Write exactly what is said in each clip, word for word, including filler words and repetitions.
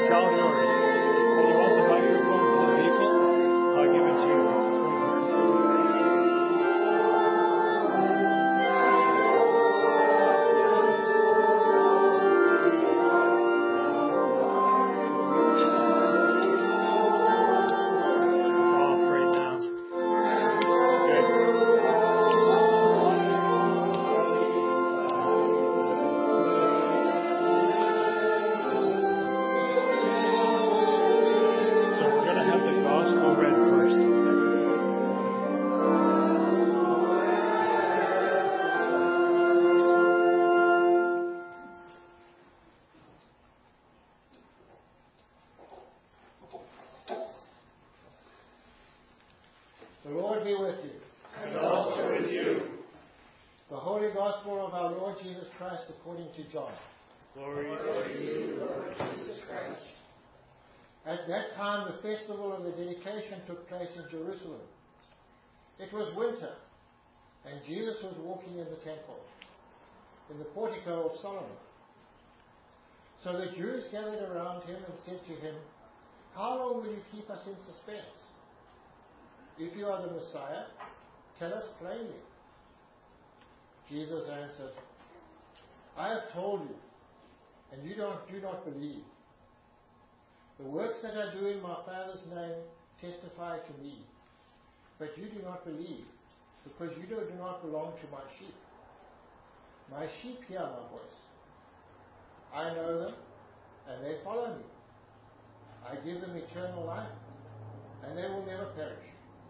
it's all yours. Well, you want the microphone for the people? I'll give it to you. The Lord be with you. And also with you. The Holy Gospel of our Lord Jesus Christ according to John. Glory to you, Lord Jesus Christ. At that time the festival of the dedication took place in Jerusalem. It was winter, and Jesus was walking in the temple, in the portico of Solomon. So the Jews gathered around him and said to him, "How long will you keep us in suspense? If you are the Messiah, tell us plainly." Jesus answered, "I have told you, and you don't, do not believe. The works that I do in my Father's name testify to me, but you do not believe, because you do not belong to my sheep. My sheep hear my voice. I know them, and they follow me. I give them eternal life, and they will never perish.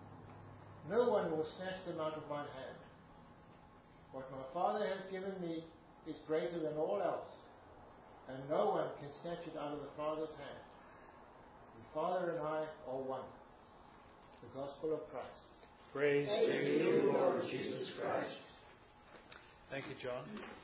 No one will snatch them out of my hand. What my Father has given me is greater than all else, and no one can snatch it out of the Father's hand. The Father and I are one." The Gospel of Christ. Praise to you, Lord Jesus Christ. Thank you, John.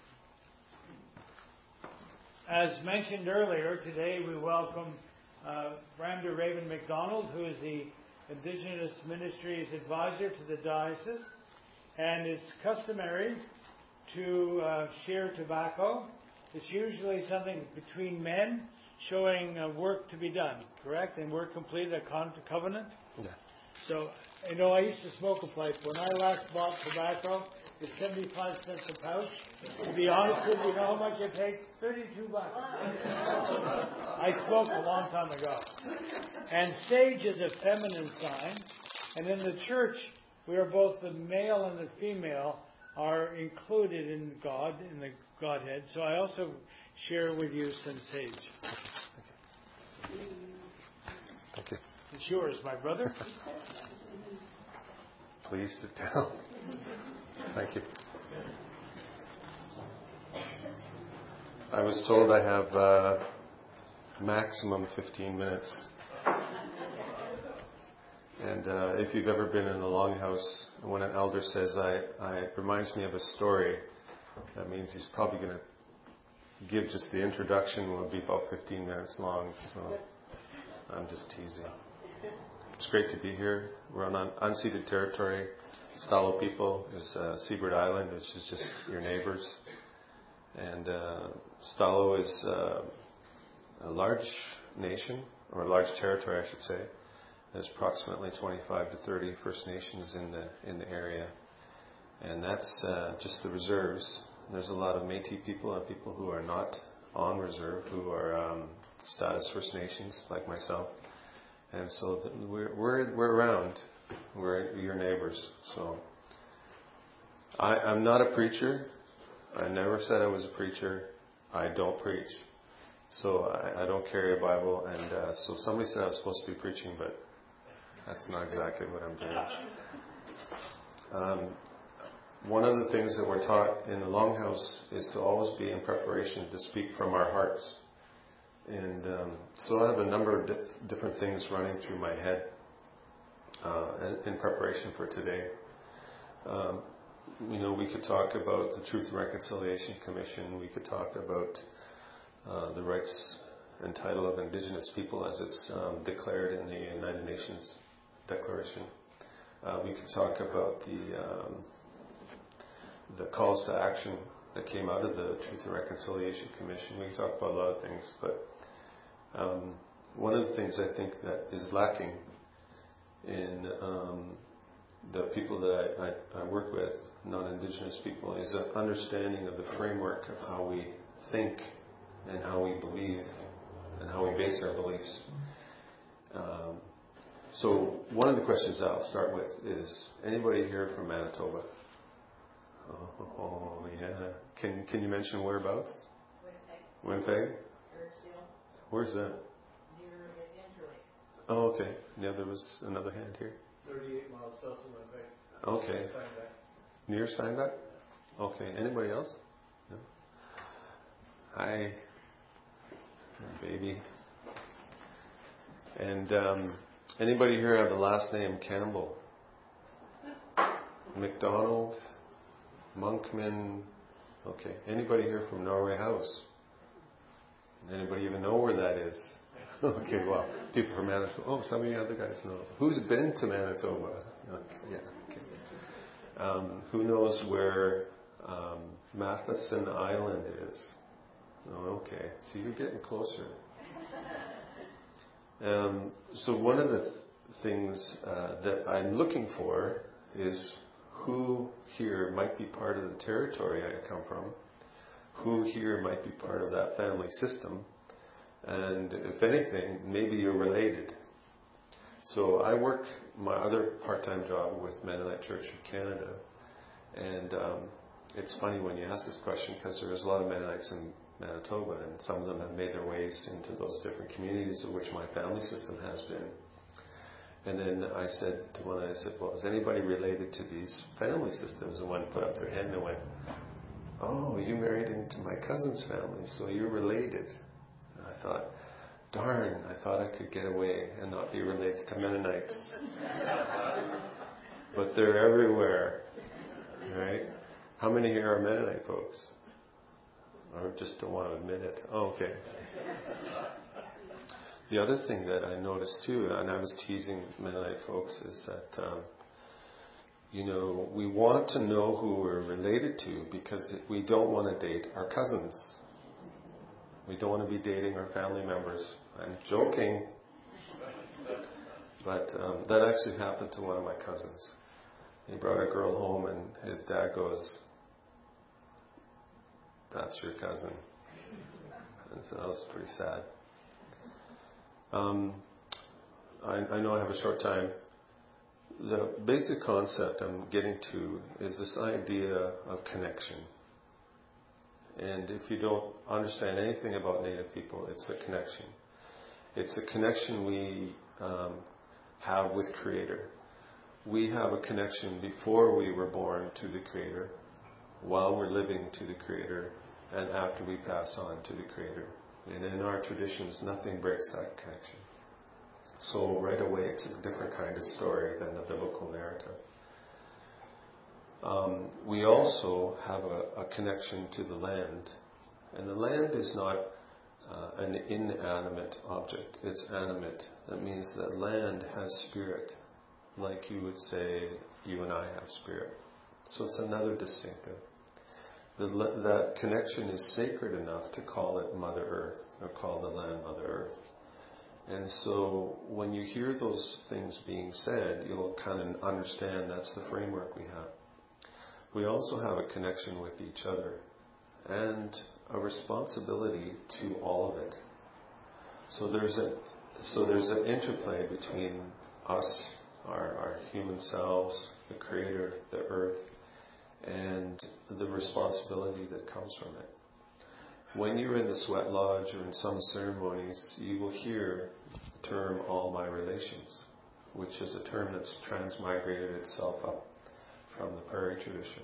As mentioned earlier, today we welcome uh, Brander Raven McDonald, who is the Indigenous Ministries Advisor to the Diocese, and it's customary to uh, share tobacco. It's usually something between men showing uh, work to be done, correct? And work completed, a con- covenant? Yeah. So, you know, I used to smoke a pipe. When I last bought tobacco, it's seventy-five cents a pouch. To be honest with you, you know how much I paid? thirty-two bucks. I smoked a long time ago. And sage is a feminine sign. And in the church, we are both the male and the female are included in God, in the Godhead. So I also share with you some sage. Thank you. It's yours, my brother. Please sit down. Thank you. I was told I have uh, maximum fifteen minutes. And uh, if you've ever been in a longhouse, when an elder says, I, I, it reminds me of a story, that means he's probably going to give just the introduction, will be about fifteen minutes long. So I'm just teasing. It's great to be here. We're on un- unceded territory. Stalo people is uh, Seabird Island, which is just your neighbors. And uh, Stalo is uh, a large nation, or a large territory, I should say. There's approximately twenty-five to thirty First Nations in the in the area, and that's uh, just the reserves. There's a lot of Métis people and people who are not on reserve, who are um, status First Nations, like myself. And so th- we're we're we're around. We're your neighbors. So I, I'm not a preacher. I never said I was a preacher. I don't preach. So I, I don't carry a Bible. And uh, so somebody said I was supposed to be preaching, but that's not exactly what I'm doing. Um, one of the things that we're taught in the Longhouse is to always be in preparation to speak from our hearts. And um, so I have a number of di- different things running through my head uh, in, in preparation for today. Um, you know, we could talk about the Truth and Reconciliation Commission. We could talk about uh, the rights and title of Indigenous people as it's um, declared in the United Nations Declaration. Uh, we could talk about the um, the calls to action that came out of the Truth and Reconciliation Commission. We could talk about a lot of things, but um, one of the things I think that is lacking in um, the people that I, I, I work with, non-Indigenous people, is an understanding of the framework of how we think and how we believe and how we base our beliefs. Um, so one of the questions that I'll start with is, anybody here from Manitoba? Oh, oh yeah. Can can you mention whereabouts? Winnipeg. Winnipeg? Where's that? Near Interlake. Oh, okay. Yeah, there was another hand here. thirty-eight miles south of Winnipeg. Okay. Steinbach. Near Steinbach? Okay. Anybody else? No? Hi. Baby. And um, anybody here have the last name Campbell? McDonald? Monkman? Okay. Anybody here from Norway House? Anybody even know where that is? Okay, well, people from Manitoba. Oh, some of you other guys know. Who's been to Manitoba? Okay, yeah. Okay. Um, who knows where um, Matheson Island is? Oh, okay. So you're getting closer. Um, so one of the th- things uh, that I'm looking for is who here might be part of the territory I come from, who here might be part of that family system, and if anything, maybe you're related. So I work my other part-time job with Mennonite Church of Canada, and um, it's funny when you ask this question because there's a lot of Mennonites in Manitoba, and some of them have made their ways into those different communities of which my family system has been. And then I said to one, I said, well, is anybody related to these family systems? And one put up their hand and went, oh, you married into my cousin's family, so you're related. And I thought, darn, I thought I could get away and not be related to Mennonites. But they're everywhere, right? How many here are Mennonite folks? Or just don't want to admit it? Oh, okay. The other thing that I noticed too, and I was teasing Mennonite folks, is that um, you know, we want to know who we're related to because we don't want to date our cousins. We don't want to be dating our family members. I'm joking. But um, that actually happened to one of my cousins. He brought a girl home and his dad goes, that's your cousin. And so that was pretty sad. Um, I, I know I have a short time. The basic concept I'm getting to is this idea of connection. And if you don't understand anything about Native people, it's a connection. It's a connection we um, have with Creator. We have a connection before we were born to the Creator, while we're living to the Creator, and after we pass on to the Creator. And in our traditions, nothing breaks that connection. So right away, it's a different kind of story than the biblical narrative. Um, we also have a, a connection to the land. And the land is not uh, an inanimate object. It's animate. That means that land has spirit, like you would say you and I have spirit. So it's another distinctive. The, that connection is sacred enough to call it Mother Earth, or call the land Mother Earth. And so when you hear those things being said, you'll kind of understand that's the framework we have. We also have a connection with each other and a responsibility to all of it. So there's a so there's an interplay between us, our, our human selves, the Creator, the Earth, and the responsibility that comes from it. When you're in the sweat lodge or in some ceremonies, you will hear the term all my relations, which is a term that's transmigrated itself up from the prairie tradition.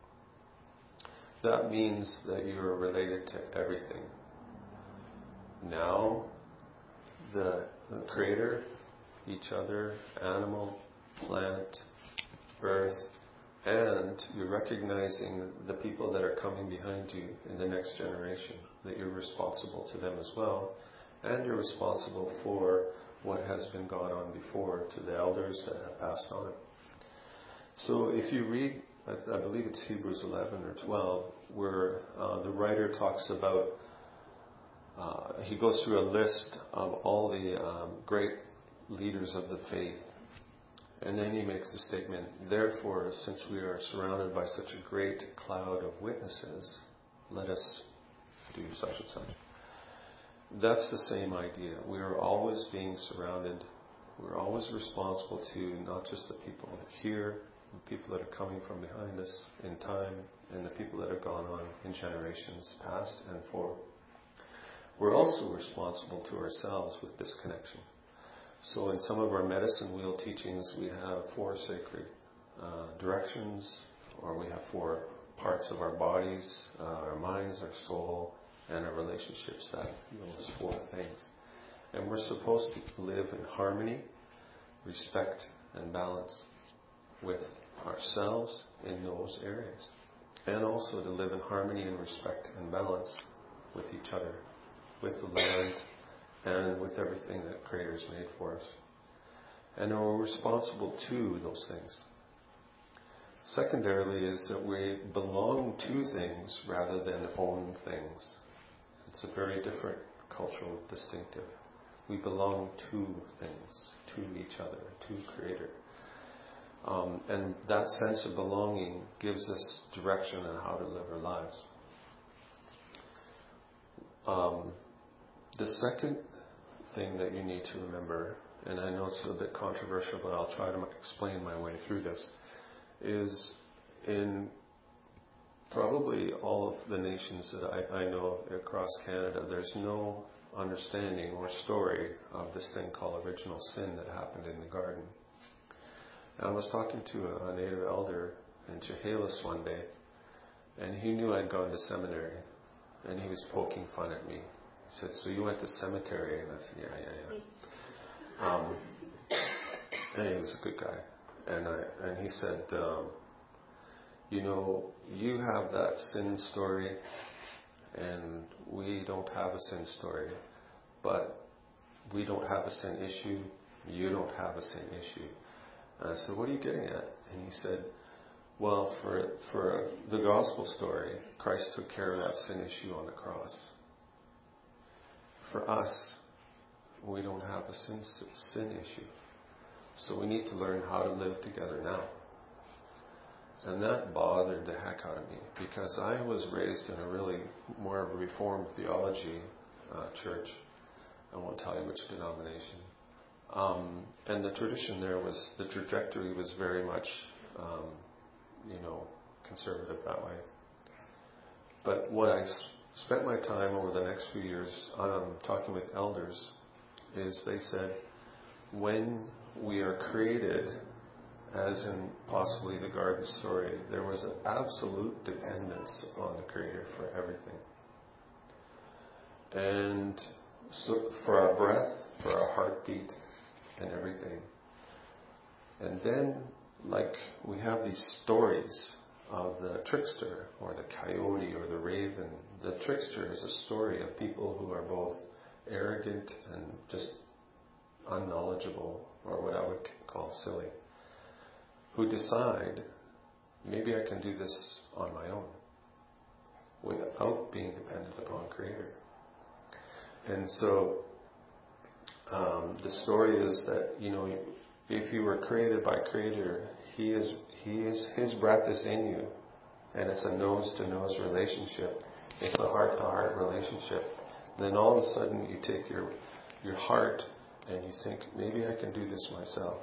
That means that you are related to everything. Now, the, the Creator, each other, animal, plant, earth, and you're recognizing the people that are coming behind you in the next generation, that you're responsible to them as well, and you're responsible for what has been gone on before, to the elders that have passed on. So if you read, I, th- I believe it's Hebrews eleven or twelve, where uh, the writer talks about uh, he goes through a list of all the um, great leaders of the faith. And then he makes the statement, therefore, since we are surrounded by such a great cloud of witnesses, let us do such and such. That's the same idea. We are always being surrounded. We're always responsible to not just the people here, the people that are coming from behind us in time, and the people that have gone on in generations past and forward. We're also responsible to ourselves with this connection. So in some of our medicine wheel teachings, we have four sacred uh, directions, or we have four parts of our bodies, uh, our minds, our soul, and our relationships, that those four things. And we're supposed to live in harmony, respect, and balance with ourselves in those areas. And also to live in harmony and respect and balance with each other, with the land, and with everything that Creator's made for us. And we're responsible to those things. Secondarily is that we belong to things rather than own things. It's a very different cultural distinctive. We belong to things, to each other, to Creator. Um, and that sense of belonging gives us direction on how to live our lives. Um, the second thing that you need to remember, and I know it's a bit controversial, but I'll try to explain my way through this, is in probably all of the nations that I, I know of across Canada, there's no understanding or story of this thing called original sin that happened in the garden. I was talking to a, a native elder in Chehalis one day, and he knew I'd gone to seminary, and he was poking fun at me. He said, "So you went to cemetery?" And I said, "Yeah, yeah, yeah." Um, and he was a good guy. And I and he said, um, "You know, you have that sin story, and we don't have a sin story, but we don't have a sin issue. You don't have a sin issue." And I said, "What are you getting at?" And he said, "Well, for for the gospel story, Christ took care of that sin issue on the cross. For us, we don't have a sin sin issue. So we need to learn how to live together now." And that bothered the heck out of me, because I was raised in a really more of a Reformed theology uh, church. I won't tell you which denomination. Um, and the tradition there was, the trajectory was very much, um, you know, conservative that way. But what I s- spent my time over the next few years um, talking with elders is they said, when we are created, as in possibly the garden story, there was an absolute dependence on the Creator for everything. And so for our breath, for our heartbeat, and everything. And then, like, we have these stories of the trickster, or the coyote, or the raven. The trickster is a story of people who are both arrogant and just unknowledgeable, or what I would call silly, who decide, maybe I can do this on my own, without being dependent upon Creator. And so, um, the story is that, you know, if you were created by Creator, He is, He is, His breath is in you, and it's a nose-to-nose relationship. It's a heart-to-heart relationship. Then all of a sudden, you take your your heart and you think, maybe I can do this myself.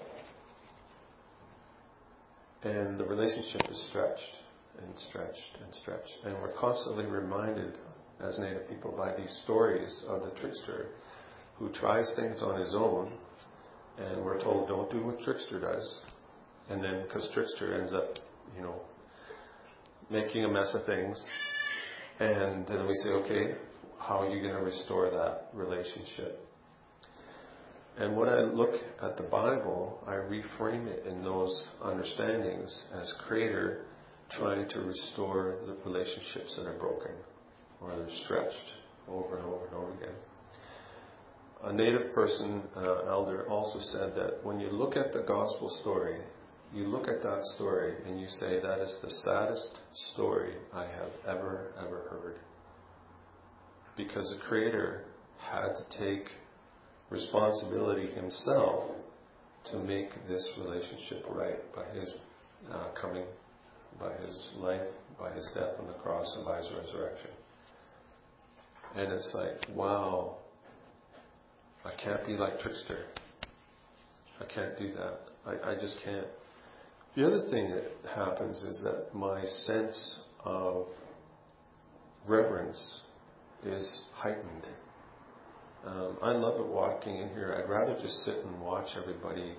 And the relationship is stretched and stretched and stretched. And we're constantly reminded, as Native people, by these stories of the trickster who tries things on his own, and we're told, don't do what trickster does. And then, because trickster ends up, you know, making a mess of things, and then we say, okay, how are you going to restore that relationship? And when I look at the Bible, I reframe it in those understandings as Creator trying to restore the relationships that are broken or they're stretched over and over and over again. A Native person, uh, elder, also said that when you look at the gospel story, you look at that story and you say, that is the saddest story I have ever, ever heard. because the Creator had to take responsibility himself to make this relationship right by his uh, coming, by his life, by his death on the cross, and by his resurrection. And it's like, wow, I can't be like Trickster. I can't do that. I, I just can't. The other thing that happens is that my sense of reverence is heightened. Um, I love it walking in here. I'd rather just sit and watch everybody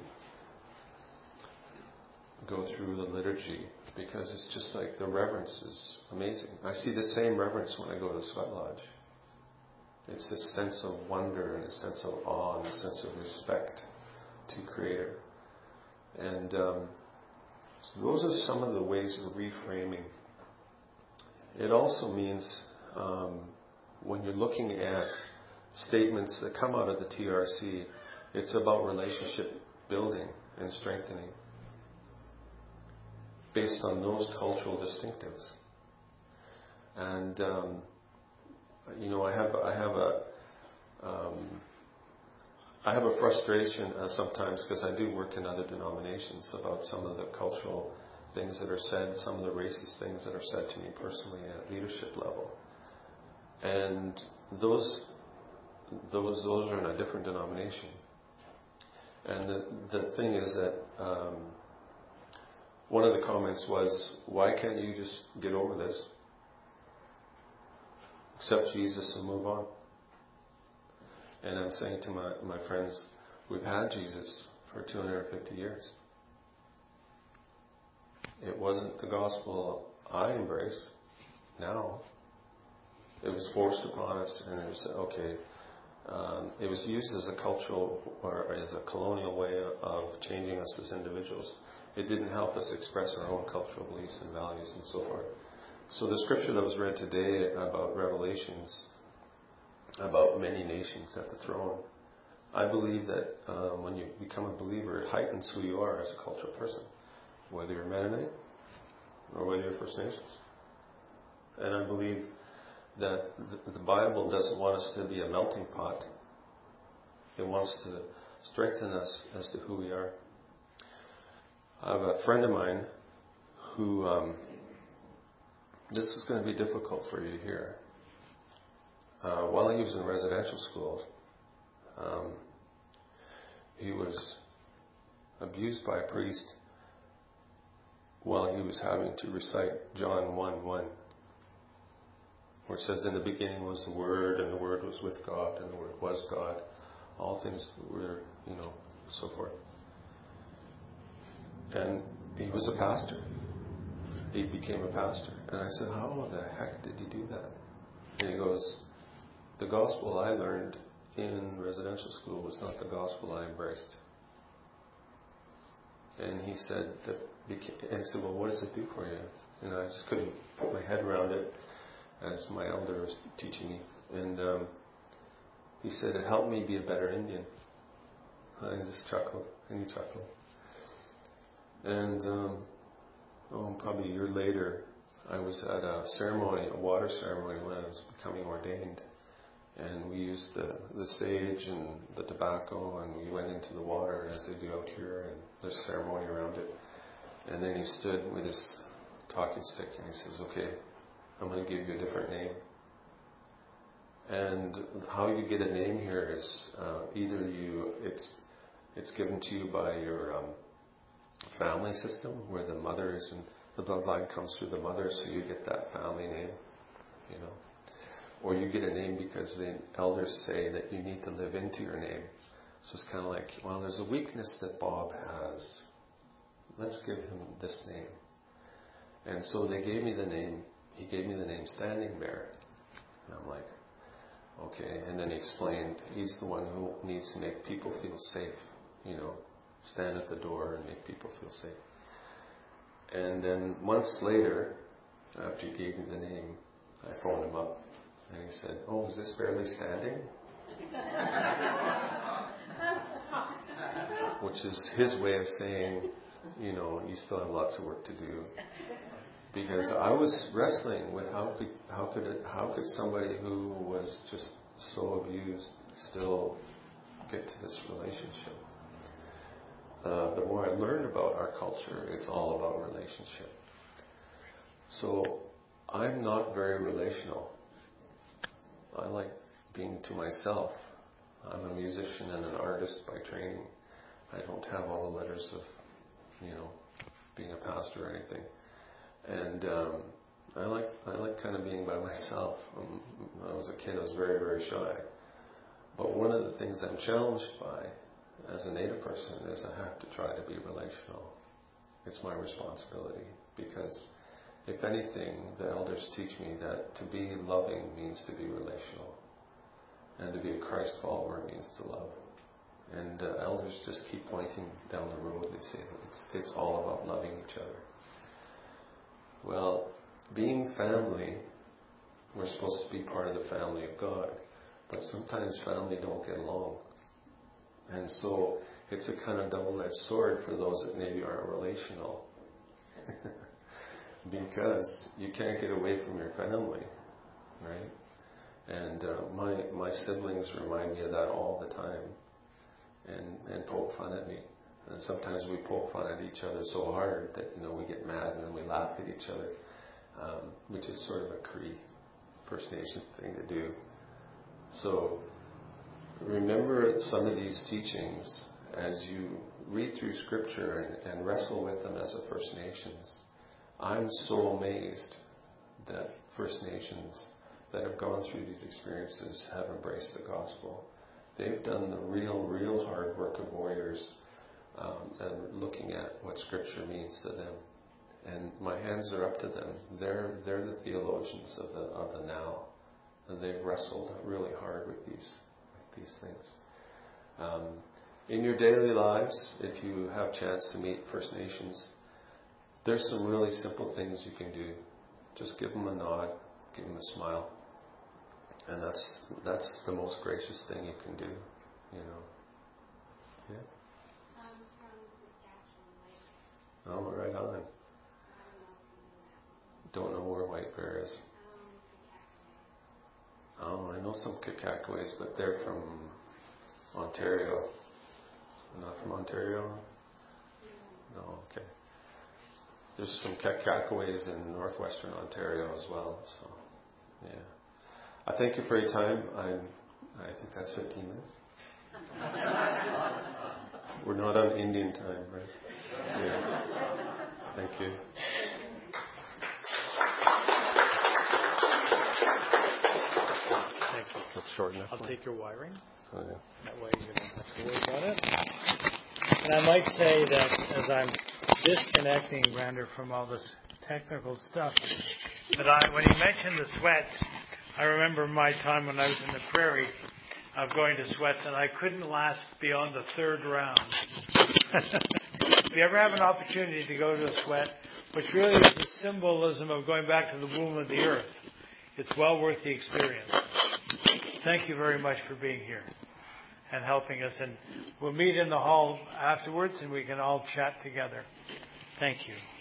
go through the liturgy, because it's just like the reverence is amazing. I see the same reverence when I go to the Sweat Lodge. It's this sense of wonder and a sense of awe and a sense of respect to Creator. And um, so those are some of the ways of reframing. It also means um, when you're looking at statements that come out of the T R C, it's about relationship building and strengthening based on those cultural distinctives. And um, you know, I have I have a um, I have a frustration uh, sometimes, because I do work in other denominations, about some of the cultural things that are said, some of the racist things that are said to me personally at leadership level. And those those those are in a different denomination. And the the thing is that um, one of the comments was, why can't you just get over this? Accept Jesus and move on. And I'm saying to my, my friends, we've had Jesus for two hundred fifty years. It wasn't the gospel I embraced. Now, it was forced upon us, and it was okay. Um, it was used as a cultural or as a colonial way of changing us as individuals. It didn't help us express our own cultural beliefs and values and so forth. So the scripture that was read today about Revelations, about many nations at the throne, I believe that um, when you become a believer, it heightens who you are as a cultural person, whether you're Mennonite or whether you're First Nations. And I believe that the Bible doesn't want us to be a melting pot. It wants to strengthen us as to who we are. I have a friend of mine who, um, this is going to be difficult for you to hear. Uh, while he was in residential schools, um, he was abused by a priest while he was having to recite John one one, where it says, in the beginning was the Word, and the Word was with God, and the Word was God. All things were, you know, so forth. And he was a pastor. He became a pastor. And I said, how the heck did he do that? And he goes, the gospel I learned in residential school was not the gospel I embraced. And he said, that became, and I said, well, what does it do for you? And I just couldn't put my head around it, as my elder was teaching me. And um, he said, it helped me be a better Indian. I just chuckled, and he chuckled. And um, oh, probably a year later, I was at a ceremony, a water ceremony, when I was becoming ordained. And we used the, the sage and the tobacco, and we went into the water as they do out here, and there's ceremony around it. And then he stood with his talking stick, and he says, okay, I'm going to give you a different name. And how you get a name here is uh, either you, it's it's given to you by your um, family system, where the mother is, and the bloodline comes through the mother, so you get that family name, you know. Or you get a name because the elders say that you need to live into your name. So it's kind of like, well, there's a weakness that Bob has. Let's give him this name. And so they gave me the name, he gave me the name Standing Bear. And I'm like, okay. And then he explained, he's the one who needs to make people feel safe, you know, stand at the door and make people feel safe. And then months later, after he gave me the name, I phoned him up. And he said, oh, is this barely standing? Which is his way of saying, you know, you still have lots of work to do. because I was wrestling with how could how could it, how could somebody who was just so abused still get to this relationship. Uh, the more I learned about our culture, it's all about relationship. So I'm not very relational. I like being to myself. I'm a musician and an artist by training. I don't have all the letters of, you know, being a pastor or anything. And um, I like I like kind of being by myself. Um, when I was a kid, I was very, very shy. But one of the things I'm challenged by as a Native person is I have to try to be relational. It's my responsibility, because if anything, the elders teach me that to be loving means to be relational, and to be a Christ follower means to love. And uh, elders just keep pointing down the road. They say that it's, it's all about loving each other. Well, being family, we're supposed to be part of the family of God, but sometimes family don't get along. And so it's a kind of double-edged sword for those that maybe aren't relational. Because you can't get away from your family, right? And uh, my my siblings remind me of that all the time, and and poke fun at me. And sometimes we poke fun at each other so hard that, you know, we get mad and then we laugh at each other, um, which is sort of a Cree First Nation thing to do. So remember some of these teachings as you read through Scripture and, and wrestle with them as a First Nations. I'm so amazed that First Nations that have gone through these experiences have embraced the gospel. They've done the real, real hard work of warriors, um, and looking at what Scripture means to them. And my hands are up to them. They're they're the theologians of the of the now, and they've wrestled really hard with these with these things. Um, in your daily lives, if you have a chance to meet First Nations, there's some really simple things you can do. Just give them a nod, give them a smile, and that's that's the most gracious thing you can do. You know. Yeah. I'm from Saskatchewan. Oh, right on. Don't know where White Bear is. Oh, I know some Kakakaways, but they're from Ontario. Not from Ontario? No, okay. There's some Kakakaways in northwestern Ontario as well. So, yeah. I thank you for your time. I'm, I think that's fifteen minutes. We're not on Indian time, right? Yeah. Thank you. Thank you. That's short enough. I'll take your wiring. Oh, yeah. That way you don't have to worry about it. And I might say that as I'm disconnecting Brander from all this technical stuff, that I, when he mentioned the sweats, I remember my time when I was in the prairie of going to sweats, and I couldn't last beyond the third round. If you ever have an opportunity to go to a sweat, which really is the symbolism of going back to the womb of the earth, it's well worth the experience. Thank you very much for being here and helping us. And we'll meet in the hall afterwards and we can all chat together. Thank you.